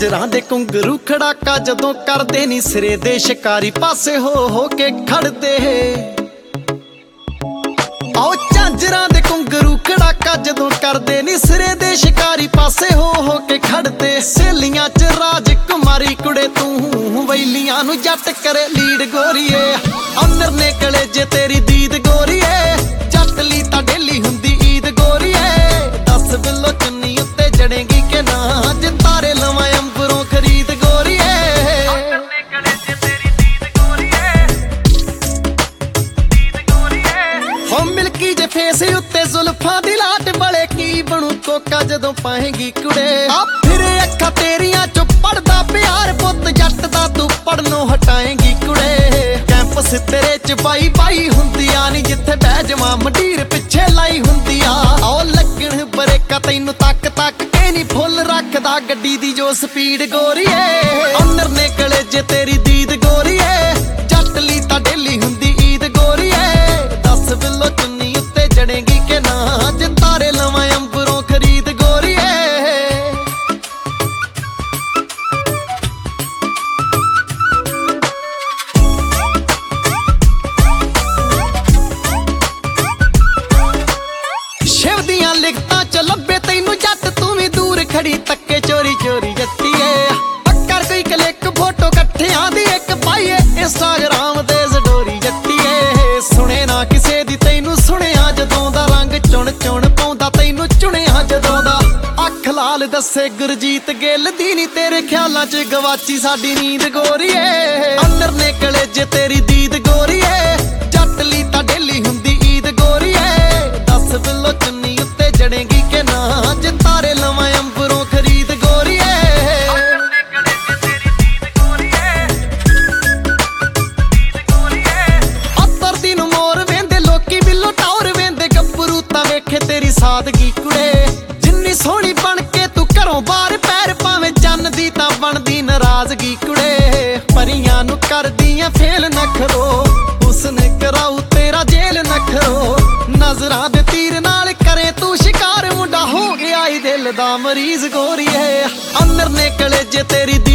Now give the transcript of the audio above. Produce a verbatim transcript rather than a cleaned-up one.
ਝਾਂਜਰਾਂ ਦੇ ਘੁੰਗਰੂ ਖੜਾਕਾ ਜਦੋਂ ਕਰਦੇ ਨੀ ਸਿਰੇ ਦੇ ਸ਼ਿਕਾਰੀ ਪਾਸੇ ਹੋ ਹੋ ਕੇ ਖੜਦੇ। ਆਓ ਝਾਂਜਰਾਂ ਦੇ ਘੁੰਗਰੂ ਖੜਾਕਾ ਜਦੋਂ ਕਰਦੇ ਨੀ ਸਿਰੇ ਦੇ ਸ਼ਿਕਾਰੀ ਪਾਸੇ ਹੋ ਹੋ ਕੇ ਖੜਦੇ। ਸੇਲੀਆਂ ਚ ਰਾਜ ਕੁਮਾਰੀ ਕੁੜੇ ਤੂੰ ਵੈਲੀਆਂ ਨੂੰ ਜੱਟ ਕਰੇ ਲੀਡ ਗੋਰੀਏ। ਅਮਰ ਨੇ ਕਲੇ ਜੇ ਤੇਰੀ ਦੀਦ ਗੋਰੀਏ, ਜੱਟ ਲਈ ਤਾਂ ਡੇਲੀ ਹੁੰਦੀ ਈਦ ਗੋਰੀਏ। ਦਸ ਬਿੱਲੋ ਚੁੰਨੀ ਉੱਤੇ ਜੜੇਗੀ ਕਿ ਨਾ, ਜੇ ਤਾਰੇ ਲਵਾਂ ਅੰਬਰੋਂ ਖਰੀਦ ਗੋਰੀਏ। ਅਮਰ ਨੇ ਕਲੇ ਜੇ ਤੇਰੀ ਦੀਦ ਗੋਰੀਏ, ਦੀਦ ਗੋਰੀਏ। ਹੋ ਮਿਲਕੀ ਜੇ ਫੇਸ ਉੱਤੇ ਜ਼ੁਲਫਾਂ ਦੀ ਲਾਟ ਬਲੇ ਕੀ ਬਣੂ ਕੋਕਾ ਜਦੋਂ ਪਾਏਗੀ ਕੁੜੇ। ਆ ਫਿਰੇ ਅੱਖਾਂ ਤੇਰੀਆਂ ਚੋਂ ਪੜਦਾ ਪਿਆਰ ਪੁੱਤ ਜੱਟ ਦਾ ਤੂੰ ਪੜਨੋਂ ਹਟਾਏਗੀ ਕੁੜੇ। ਕੈਂਪਸ ਤੇਰੇ ਚ ਬਾਈ ਬਾਈ ਹੁੰਦੀਆਂ ਨੀ, ਜਿੱਥੇ ਬਹਿ ਜਾਵਾਂ ਮੰਡੀਰ ਪਿੱਛੇ ਲਾਈ ਹੁੰਦੀ ਆ। ਆਓ ਲੱਗਣ ਬਰੇਕਾ ਤੈਨੂੰ ਤੱਕ ਤੱਕ ਕੇ ਨੀ, ਫੁੱਲ ਰੱਖਦਾ ਗੱਡੀ ਦੀ ਜੋ ਸਪੀਡ ਗੋਰੀਏ। ਅਮਰ ਨੇ ਕਲੇ ਜੇ ਤੇਰੀ ਦੀਦ ਗੋਰੀਏ, ਜੱਟ ਲਈ ਤਾਂ ਡੇਲੀ ਹੁੰਦੀ ਈਦ ਗੋਰੀਏ। ਦਸ ਬਿੱਲੋ ਚੁੰਨੀ ਉੱਤੇ ਜੜੇਗੀ ਕਿ ਨਾ, ਜੇ ਤਾਰੇ ਲਵਾਂ ਅੰਬਰੋਂ ਖਰੀਦ ਗੋਰੀਏ। ਸ਼ਿਵ ਦੀਆਂ ਲਿਖਤਾਂ ਚ ਲੱਭੇ ਤੈਨੂੰ ਜੱਟ, ਤੂੰ ਵੀ ਦੂਰ ਖੜੀ ਤੱਕੇ ਚੋਰੀ ਚੋਰੀ ਜੱਟੀਏ। ਕਰ ਕੋਈ ਕਲਿੱਕ ਫੋਟੋ ਇਕੱਠਿਆਂ ਦੀ ਇੱਕ ਪਾਈਏ ਇੰਸਟਾਗ੍ਰਾਮ ਤੇ ਸਟੋਰੀ ਜੱਟੀਏ। ਸੁਣੇ ਨਾ ਕਿਸੇ ਦੀ ਤੈਨੂੰ ਸੁਣਿਆ ਜਦੋਂ ਦਾ, ਰੰਗ ਚੁਣ ਚੁਣ ਪਾਉਂਦਾ ਤੈਨੂੰ ਚੁਣਿਆ ਜਦੋਂ ਦਾ। ਅੱਖ ਲਾਲ ਦੱਸੇ ਗੁਰਜੀਤ ਗਿੱਲ ਦੀ ਨੀ, ਤੇਰੇ ਖਿਆਲਾਂ ਚ ਗਵਾਚੀ ਸਾਡੀ ਨੀਂਦ ਗੋਰੀਏ। ਅਮਰ ਨੇ ਕਲੇ ਜੇ ਤੇਰੀ ਦੀਦ ਗੋਰੀਏ, ਜੱਟ ਲਈ ਤਾਂ ਡੇਲੀ ਹੁੰਦੀ ਈਦ ਗੋਰੀਏ। ਦਸ ਬਿੱਲੋ ਚੁੰਨੀ ਉੱਤੇ ਜੜੇਗੀ ਕਿ ਨਾ, ਜੇ ਤਾਰੇ ਲਵਾਂ ਅੰਬਰੋਂ ਖਰੀਦ ਗੋਰੀਏ। ਅੱਤਰ ਦੀ ਨੂੰ ਮੋਰ ਵੇਂਦੇ ਲੋਕੀ ਬਿੱਲੋ ਟੌਰ ਵੇਂਦੇ, ਗੱਭਰੂ ਤਾਂ ਵੇਖੇ ਤੇਰੀ ਸਾਦਗੀ ਕੁੜੇ। ਜਿੰਨੀ ਸੋਹਣੀ ਬਣ ਕੇ ਤੂੰ ਘਰੋਂ ਬਾਹਰ ਪੈਰ ਪਾਵੇਂ, ਚੰਨ ਦੀ ਤਾਂ ਬਣਦੀ ਨਾਰਾਜ਼ਗੀ ਕੁੜੇ। ਪਰੀਆਂ ਨੂੰ ਕਰਦੀਆਂ ਫੇਲ ਨਖਰੋ, ਉਸਨੇ ਕਰਾਊ ਤੇਰਾ ਜੇਲ ਨਖਰੋ। ਨਜ਼ਰਾਂ ਦੇ ਤੀਰ ਨਾਲ ਕਰੇ ਤੂੰ ਸ਼ਿਕਾਰ, ਮੁੰਡਾ ਹੋ ਗਿਆ ਈ ਦਿਲ ਦਾ ਮਰੀਜ਼ ਗੋਰੀਏ। ਅਮਰ ਨੇ ਕਲੇ ਜੇ ਤੇਰੀ